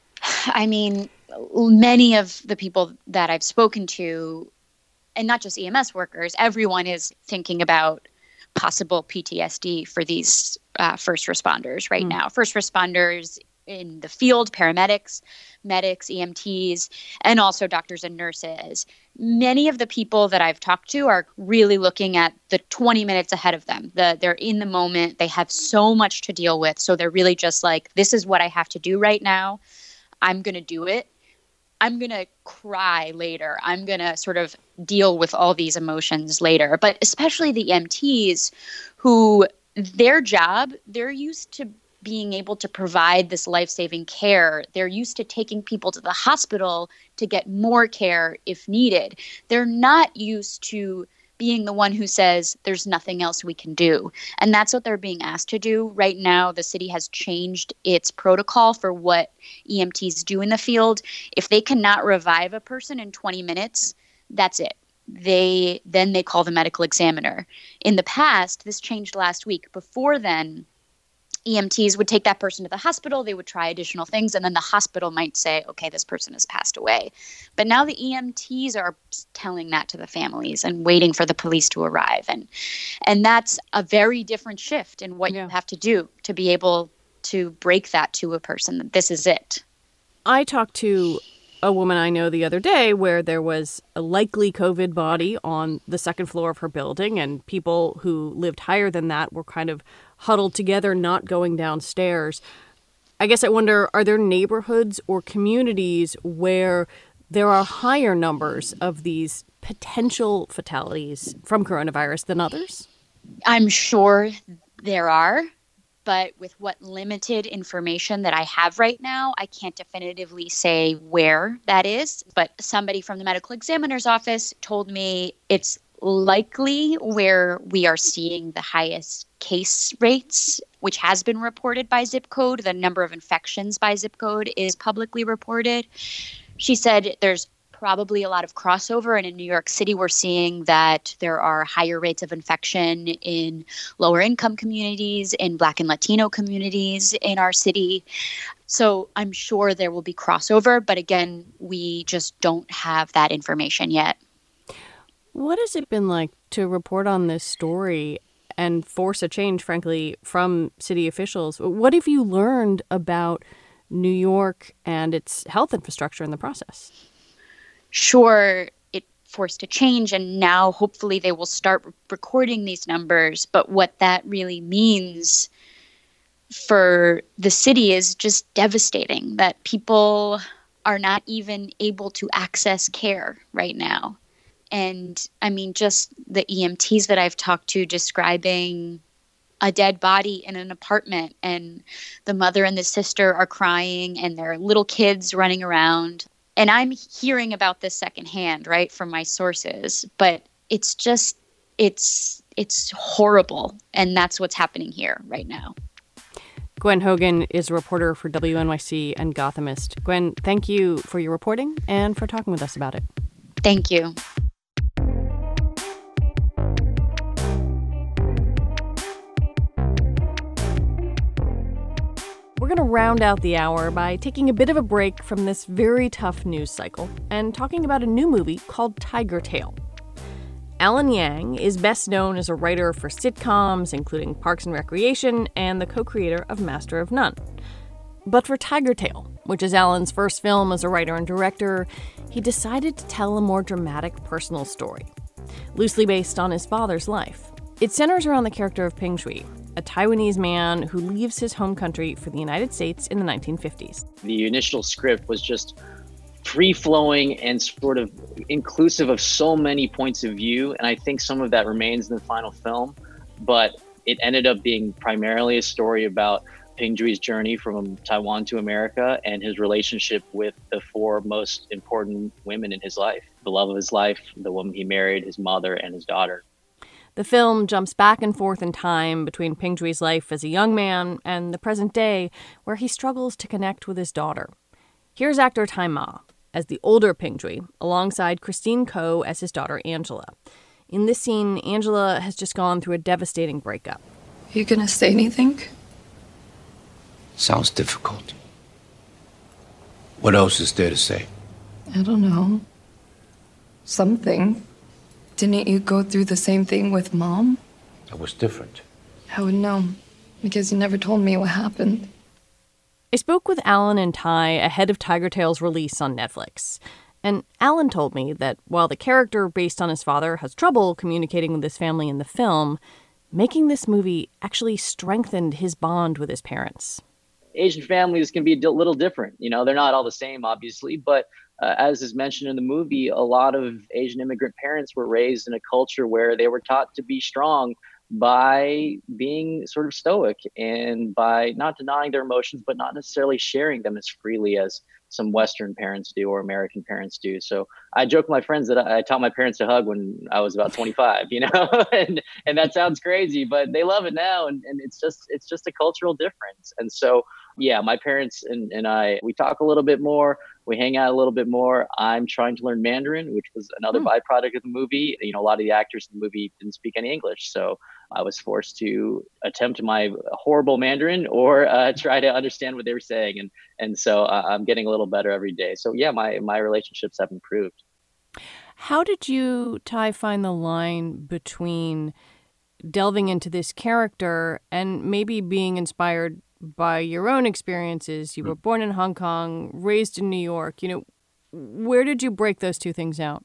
I mean, many of the people that I've spoken to, and not just E M S workers, everyone is thinking about possible P T S D for these uh, first responders right mm. now. First responders in the field, paramedics, medics, E M Ts, and also doctors and nurses. Many of the people that I've talked to are really looking at the twenty minutes ahead of them. The, they're in the moment. They have so much to deal with. So they're really just like, this is what I have to do right now. I'm going to do it. I'm going to cry later. I'm going to sort of deal with all these emotions later. But especially the E M Ts who their job, they're used to being able to provide this life-saving care. They're used to taking people to the hospital to get more care if needed. They're not used to being the one who says there's nothing else we can do. And that's what they're being asked to do. Right now, the city has changed its protocol for what E M Ts do in the field. If they cannot revive a person in twenty minutes, that's it. They then they call the medical examiner. In the past, this changed last week. Before then, E M Ts would take that person to the hospital, they would try additional things, and then the hospital might say, okay, this person has passed away. But now the E M Ts are telling that to the families and waiting for the police to arrive. And and that's a very different shift in what yeah. you have to do to be able to break that to a person that this is it. I talked to a woman I know the other day where there was a likely COVID body on the second floor of her building, and people who lived higher than that were kind of huddled together, not going downstairs. I guess I wonder, are there neighborhoods or communities where there are higher numbers of these potential fatalities from coronavirus than others? I'm sure there are. But with what limited information that I have right now, I can't definitively say where that is. But somebody from the medical examiner's office told me it's likely where we are seeing the highest case rates, which has been reported by zip code. The number of infections by zip code is publicly reported. She said there's probably a lot of crossover. And in New York City, we're seeing that there are higher rates of infection in lower income communities, in Black and Latino communities in our city. So I'm sure there will be crossover. But again, we just don't have that information yet. What has it been like to report on this story and force a change, frankly, from city officials? What have you learned about New York and its health infrastructure in the process? Sure, it forced a change, and now hopefully they will start recording these numbers. But what that really means for the city is just devastating, that people are not even able to access care right now. And I mean, just the E M Ts that I've talked to describing a dead body in an apartment, and the mother and the sister are crying, and there are little kids running around. And I'm hearing about this secondhand, right, from my sources. But it's just, it's it's horrible. And that's what's happening here right now. Gwen Hogan is a reporter for W N Y C and Gothamist. Gwen, thank you for your reporting and for talking with us about it. Thank you. We're going to round out the hour by taking a bit of a break from this very tough news cycle and talking about a new movie called Tigertail. Alan Yang is best known as a writer for sitcoms, including Parks and Recreation, and the co-creator of Master of None. But for Tigertail, which is Alan's first film as a writer and director, he decided to tell a more dramatic personal story, loosely based on his father's life. It centers around the character of Ping Zhui, a Taiwanese man who leaves his home country for the United States in the nineteen fifties. The initial script was just free-flowing and sort of inclusive of so many points of view, and I think some of that remains in the final film, but it ended up being primarily a story about Ping Zhui's journey from Taiwan to America and his relationship with the four most important women in his life, the love of his life, the woman he married, his mother, and his daughter. The film jumps back and forth in time between Ping Zhui's life as a young man and the present day, where he struggles to connect with his daughter. Here's actor Tai Ma as the older Ping Zhui, alongside Christine Koh as his daughter Angela. In this scene, Angela has just gone through a devastating breakup. You gonna say anything? Sounds difficult. What else is there to say? I don't know. Something. Didn't you go through the same thing with Mom? It was different. I would know, because you never told me what happened. I spoke with Alan and Ty ahead of Tigertail's release on Netflix. And Alan told me that while the character based on his father has trouble communicating with his family in the film, making this movie actually strengthened his bond with his parents. Asian families can be a little different. You know, they're not all the same, obviously, but Uh, as is mentioned in the movie, a lot of Asian immigrant parents were raised in a culture where they were taught to be strong by being sort of stoic and by not denying their emotions, but not necessarily sharing them as freely as some Western parents do or American parents do. So I joke with my friends that I, I taught my parents to hug when I was about twenty-five, you know, and and that sounds crazy, but they love it now. And, and it's just it's just a cultural difference. And so, yeah, my parents and, and I, we talk a little bit more. We hang out a little bit more. I'm trying to learn Mandarin, which was another mm. byproduct of the movie. You know, a lot of the actors in the movie didn't speak any English. So I was forced to attempt my horrible Mandarin or uh, try to understand what they were saying. And and so uh, I'm getting a little better every day. So, yeah, my, my relationships have improved. How did you, Ty, find the line between delving into this character and maybe being inspired by your own experiences? You were born in Hong Kong, raised in New York. You know, Where did you break those two things out?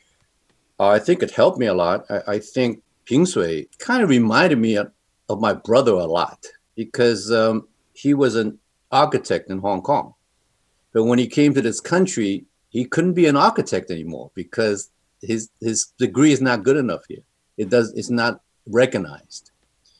Uh, I think it helped me a lot. I, I think Ping Sui kind of reminded me of, of my brother a lot because um, he was an architect in Hong Kong. But when he came to this country, he couldn't be an architect anymore because his his degree is not good enough here. It does it's not recognized.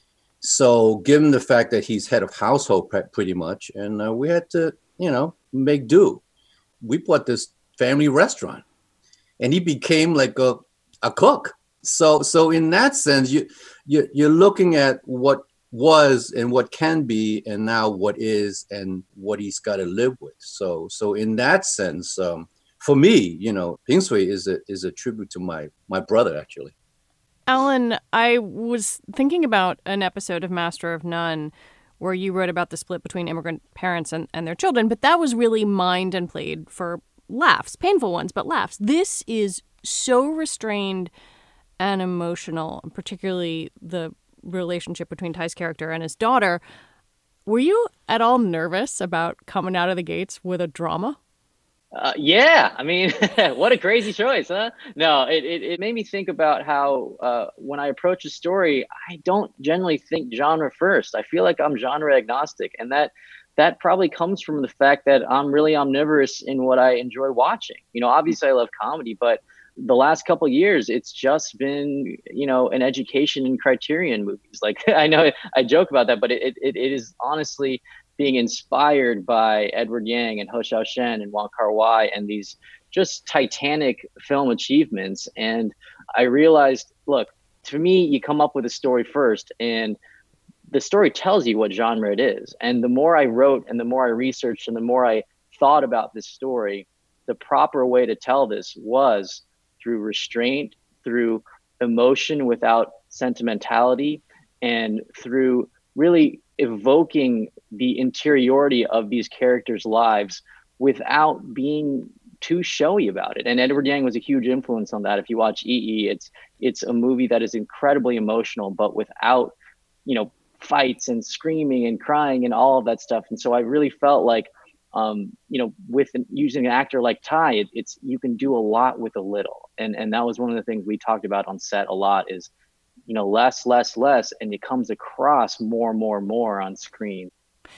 So given the fact that he's head of household pretty much, and uh, we had to, you know, make do. We bought this family restaurant and he became like a, a cook. So so in that sense, you, you, you're looking at what was and what can be and now what is and what he's got to live with. So so in that sense, um, for me, you know, Ping Sui is a, is a tribute to my, my brother, actually. Alan, I was thinking about an episode of Master of None where you wrote about the split between immigrant parents and, and their children, but that was really mined and played for laughs, painful ones, but laughs. This is so restrained and emotional, particularly the relationship between Ty's character and his daughter. Were you at all nervous about coming out of the gates with a drama? Uh, yeah, I mean, what a crazy choice, huh? No, it, it, it made me think about how uh, when I approach a story, I don't generally think genre first. I feel like I'm genre agnostic, and that that probably comes from the fact that I'm really omnivorous in what I enjoy watching. You know, obviously I love comedy, but the last couple of years, it's just been, you know, an education in Criterion movies. Like, I know I joke about that, but it it, it is honestly being inspired by Edward Yang and Ho Xiaoshen and Wong Kar-wai and these just titanic film achievements. And I realized, look, to me, you come up with a story first and the story tells you what genre it is. And the more I wrote and the more I researched and the more I thought about this story, the proper way to tell this was through restraint, through emotion without sentimentality, and through really evoking the interiority of these characters' lives without being too showy about it. And Edward Yang was a huge influence on that. If you watch E E, it's it's a movie that is incredibly emotional, but without, you know, fights and screaming and crying and all of that stuff. And so I really felt like, um, you know, with an, using an actor like Ty, it, it's you can do a lot with a little. And and that was one of the things we talked about on set a lot is, you know, less, less, less, and it comes across more, more, more on screen.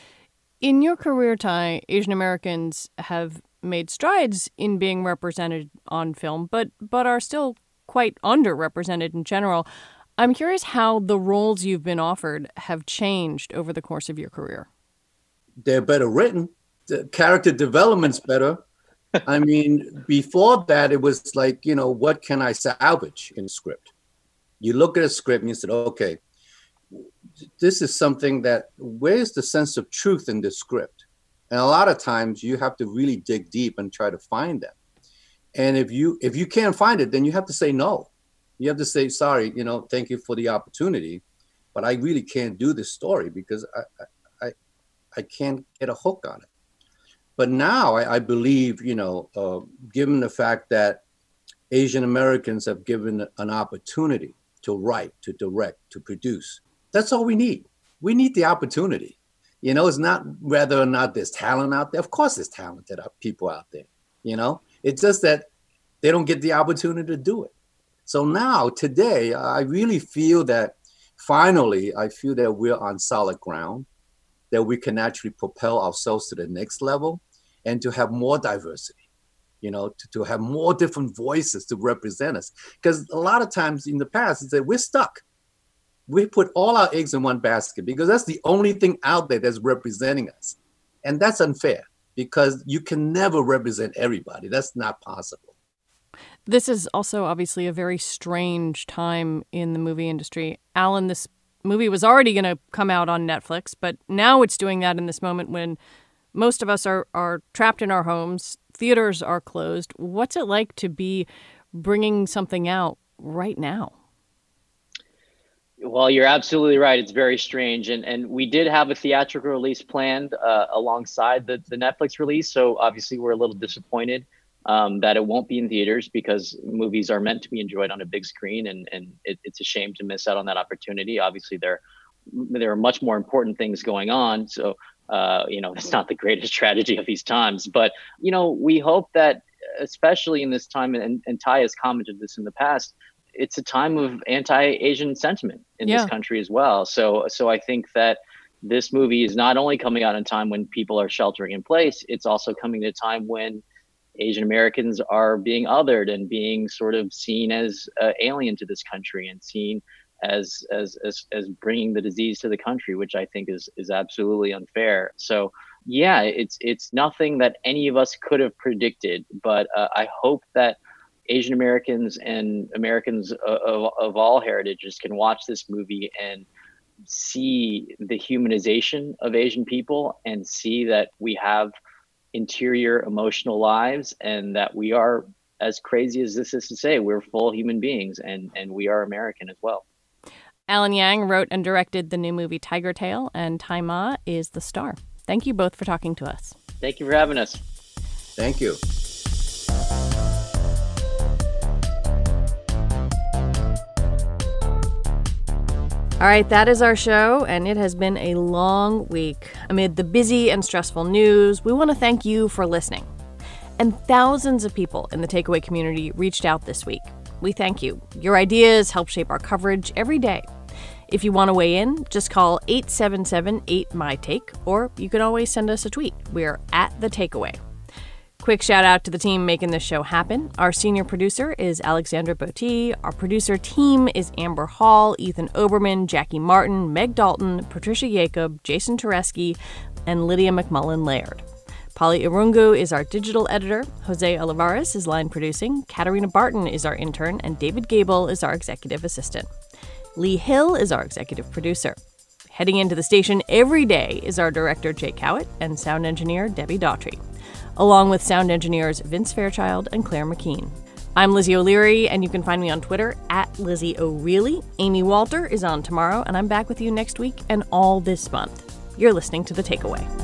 In your career, Ty, Asian Americans have made strides in being represented on film, but but are still quite underrepresented in general. I'm curious how the roles you've been offered have changed over the course of your career. They're better written. The character development's better. I mean, before that, it was like, you know, what can I salvage in a script? You look at a script and you said, okay, this is something that, where's the sense of truth in this script? And a lot of times you have to really dig deep and try to find that. And if you if you can't find it, then you have to say no. You have to say, sorry, you know, thank you for the opportunity, but I really can't do this story because I I, I can't get a hook on it. But now I, I believe, you know, uh, given the fact that Asian Americans have given an opportunity to write, to direct, to produce, that's all we need. We need the opportunity. You know, it's not whether or not there's talent out there. Of course there's talented people out there, you know. It's just that they don't get the opportunity to do it. So now, today, I really feel that finally, I feel that we're on solid ground, that we can actually propel ourselves to the next level and to have more diversity, you know, to, to have more different voices to represent us. Because a lot of times in the past, it's that we're stuck. We put all our eggs in one basket because that's the only thing out there that's representing us. And that's unfair because you can never represent everybody. That's not possible. This is also obviously a very strange time in the movie industry. Alan, this movie was already going to come out on Netflix, but now it's doing that in this moment when most of us are, are trapped in our homes. Theaters are closed. What's it like to be bringing something out right now? Well, you're absolutely right. It's very strange. And and we did have a theatrical release planned uh, alongside the, the Netflix release. So obviously we're a little disappointed um, that it won't be in theaters because movies are meant to be enjoyed on a big screen. And, and it, it's a shame to miss out on that opportunity. Obviously, there, there are much more important things going on. So, uh, you know, it's not the greatest strategy of these times. But, you know, we hope that especially in this time, and, and Ty has commented this in the past, it's a time of anti-Asian sentiment in Yeah. this country as well. So, so I think that this movie is not only coming out in a time when people are sheltering in place, it's also coming at a time when Asian Americans are being othered and being sort of seen as uh, alien to this country and seen as, as as as bringing the disease to the country, which I think is is absolutely unfair. So yeah, it's it's nothing that any of us could have predicted, but uh, I hope that Asian Americans and Americans of, of, of all heritages can watch this movie and see the humanization of Asian people and see that we have interior emotional lives and that we are, as crazy as this is to say, we're full human beings and, and we are American as well. Alan Yang wrote and directed the new movie Tigertail, and Ty Ma is the star. Thank you both for talking to us. Thank you for having us. Thank you. All right, that is our show, and it has been a long week. Amid the busy and stressful news, we want to thank you for listening. And thousands of people in the Takeaway community reached out this week. We thank you. Your ideas help shape our coverage every day. If you want to weigh in, just call eight seven seven eight M Y Take, or you can always send us a tweet. We're at The Takeaway. Quick shout out to the team making this show happen. Our senior producer is Alexandra Botti. Our producer team is Amber Hall, Ethan Oberman, Jackie Martin, Meg Dalton, Patricia Jacob, Jason Tereski, and Lydia McMullen Laird. Polly Irungu is our digital editor. Jose Olivares is line producing. Katarina Barton is our intern, and David Gable is our executive assistant. Lee Hill is our executive producer. Heading into the station every day is our director, Jay Cowett, and sound engineer, Debbie Daughtry, along with sound engineers Vince Fairchild and Claire McKean. I'm Lizzie O'Leary, and you can find me on Twitter at Lizzie O'Reilly. Amy Walter is on tomorrow, and I'm back with you next week and all this month. You're listening to The Takeaway.